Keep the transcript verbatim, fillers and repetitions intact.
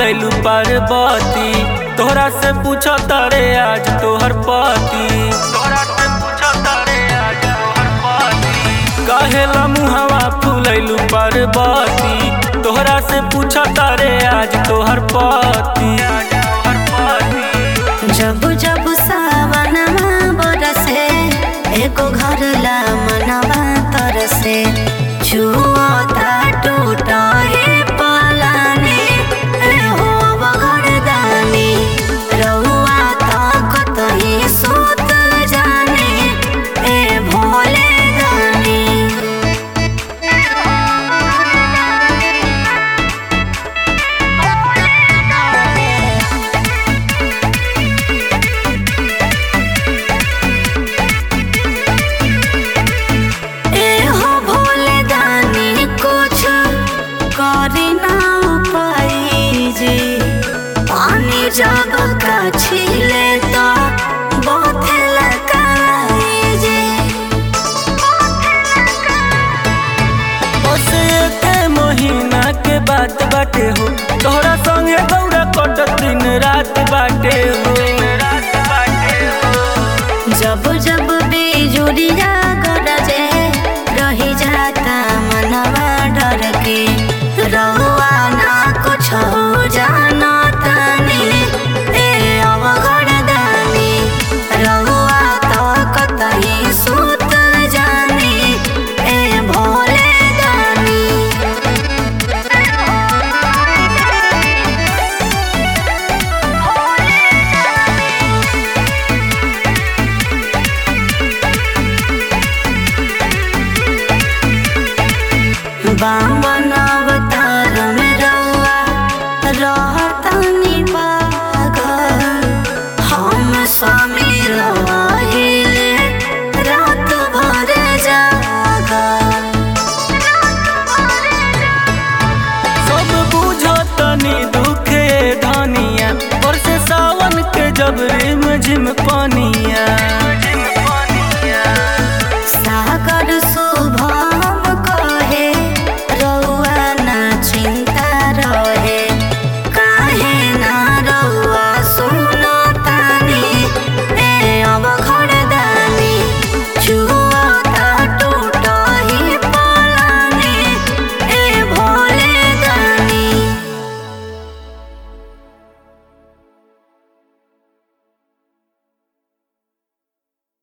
फूलैलू पार्वती, तोहरा से पूछो तारे आज तोहर पति। तोहरा से पूछो तारे आज तोहर पति। काहेला मुहवा फूलैलू पार्वती, तोहरा से पूछो तारे आज तोहर पति। जब जब सावनवा बरसे एको घर ला मनवा तरसे, छुअता टूटा हे पलानी हो बगड़दानी, रउआ ताकत ही सोत जाने ए भोले दानी। जब कछिले तो बहुत लकाई जे, बस एक महीना के बात बाटे हो, तोहरा संगे गौरा कटत दिन रात बाटे हो। जब जब बिजुरिया गरजे रही जाता मनवा डर के, रहुआ ना कुछ हो जाना तानी ए अवगड़दानी, रहुआ ताकत ही सुत जानी ए भोले दानी। बामन अवतार में रउआ रहतानी पागल, हम स्वामी रहिले रात भर जागल। सब बुझो तनी दुखे धनिया, और से सावन के जब रिम झिम पानी